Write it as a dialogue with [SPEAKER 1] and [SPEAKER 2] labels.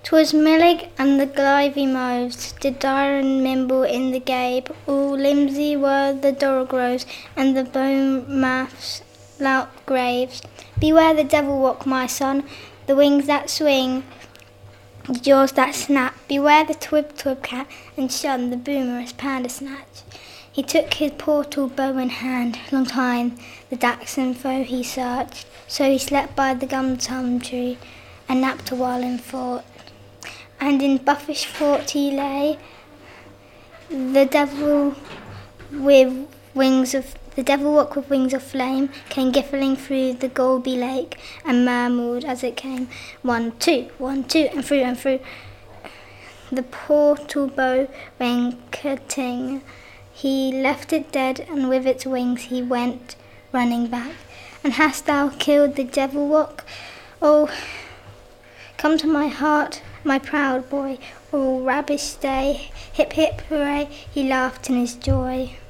[SPEAKER 1] 'Twas Millig and the Glyvie mows, did dire and nimble in the gabe, all limsy were the dorogrows, and the bowmouths lout graves. Beware the devil walk, my son, the wings that swing, the jaws that snap. Beware the twib cat, and shun the boomerous pandersnatch. He took his portal bow in hand, long time the Daxon foe he searched, so he slept by the gum tree, and napped a while in thought. And in buffish thought he lay, the devil walk with wings of flame came giffling through the Golby lake, and murmured as it came, 1, 2, 1, 2, and through. The portal bow went cutting. He left it dead, and with its wings he went running back. And hast thou killed the devil walk? Oh, come to my heart, my proud boy. Oh, rubbish stay, hip hip hooray, he laughed in his joy.